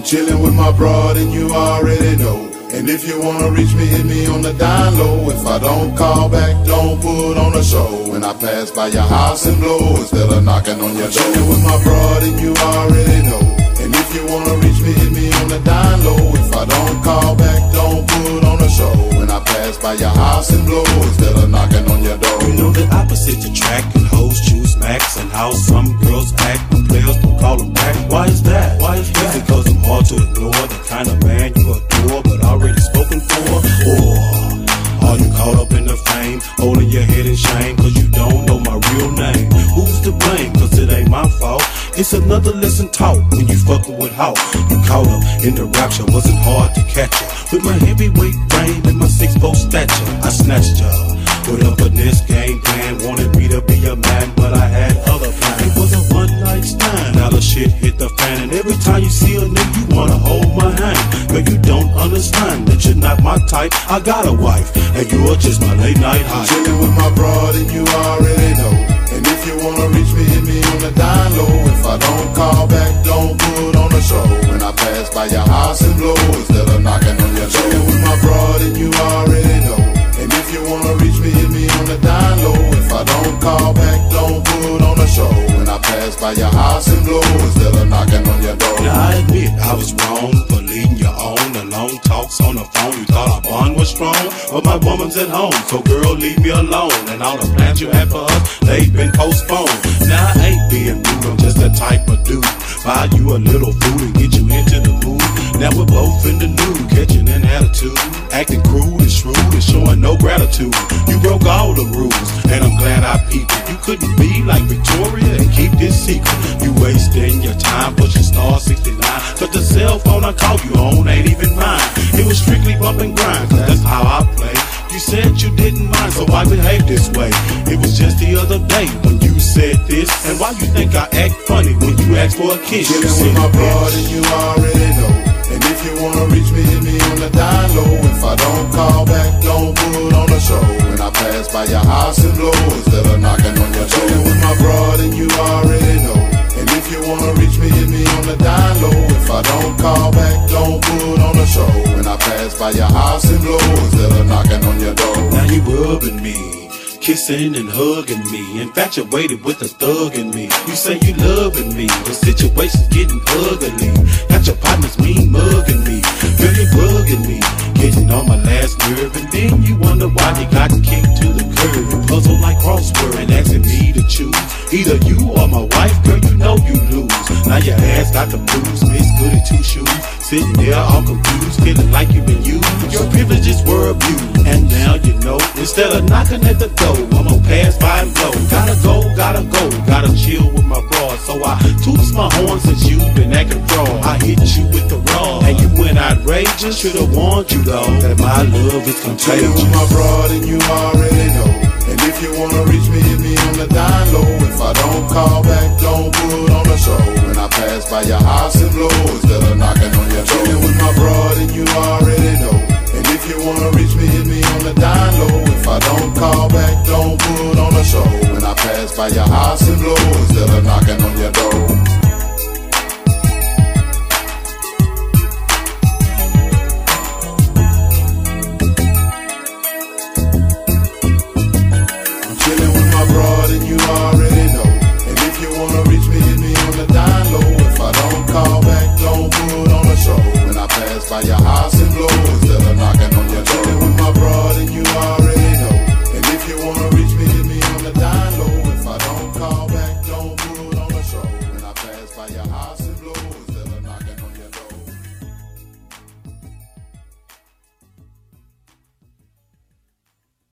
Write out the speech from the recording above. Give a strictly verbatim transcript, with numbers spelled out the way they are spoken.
chillin' with my broad and you already know. And if you wanna reach me, hit me on the down low. If I don't call back, don't put on a show. When I pass by your house and blow, instead of knocking on your door. Chillin' with my broad and you already know. And if you wanna reach me, hit me on the down low. If I don't call back, don't put on a show. When I pass by your house and blow, instead of knocking on your door. You know the opposite attract, and hoes choose max, and how some girls act when players don't call them back. Why is that? Why is that? Because I'm hard to ignore, the kind of man you adore, but already spoken for. Or are you caught up in the fame, holding your head in shame, cause you don't know my real name? Who's to blame? Cause it ain't my fault. It's another lesson taught when you fucking with how you caught up in the rapture. Wasn't hard to catch her. With my heavyweight frame and my six foot stature, I snatched her. Put up a this game plan, wanted me to be a man, but I had other plans. It was a one night stand. Now the shit hit the fan, and every time you see a nigga, you wanna hold my hand. But you don't understand that you're not my type. I got a wife, and you're just my late night high. Chillin' with my broad, and you already know. And if you wanna reach me, hit me on the down low. If I don't call back, don't put on a show. When I pass by your house and blow, instead of knocking on your door. Chillin' with my broad, and you already know. And if you wanna reach me, hit me on the down low. If I don't call back, don't put on a show. When I pass by your house and blow, instead of knocking on your door. Now I admit I was wrong for leading you on the long talks on the phone. You thought our bond was strong, but my woman's at home, so girl, leave me alone. And all the plans you had for us, they've been postponed. Now I ain't being rude, I'm just the type of dude. Buy you a little food and get you into the mood. Now we're both in the nude, catching an attitude, acting crude and shrewd and showing no gratitude. You broke all the rules, and I'm glad I peeped it. You couldn't be like Victoria and keep this secret. You wasting your time pushing star sixty-nine, cause the cell phone I called you on ain't even mine. It was strictly bump and grind, cause that's how I play. You said you didn't mind, so I behave this way. It was just the other day when you said this. And why you think I act funny when you ask for a kiss? Chillin' with my broad and you already know. And if you wanna reach me, hit me on the down low. If I don't call back, don't put on a show. When I pass by your house and blow, instead of knocking on your door. Chillin' with my broad and you already know. And if you wanna reach me, hit me on the down low. If I don't call back, don't put on a show. When I pass by your house and blow, instead of knocking on your door. Now you rubbing me, kissing and hugging me, infatuated with a thug in me. You say you loving me, the situation's getting ugly. Got your partners mean mugging me, girl you bugging me, getting on my last nerve. And then you wonder why you got kicked to the curb. You puzzle like crossword and asking me to choose either you or my wife. Girl, you know you lose. Now your ass got the blues, Miss Goody Two Shoes, sitting there all confused, feeling like you've been used. Your privileges were abused, and now you know. Instead of knocking at the door, I'm gonna pass by and blow. Gotta go, gotta go, gotta chill with my broad. So I toots my horn since you've been acting fraud. I hit you with the rod, and you went outrageous. Should've warned you though that my love is contagious. Chillin' with my broad and you already know. And if you wanna reach me, hit me on the down low. If I don't call back, don't put on a show. When I pass by your house and blow, instead of knocking on your door. Chillin' with my broad and you already know. And if you wanna reach me, hit me on the down low. If I don't call back, don't put on a show. When I pass by your house and blow, instead of knocking on your door. And you already know. And if you wanna reach me, hit me on the down low. If I don't call back, don't put on a show. When I pass by your house and blow, instead of knocking on your door. Chillin' with my broad and you already know. And if you wanna reach me, hit me on the down low. If I don't call back, don't put on a show. When I pass by your house and blow.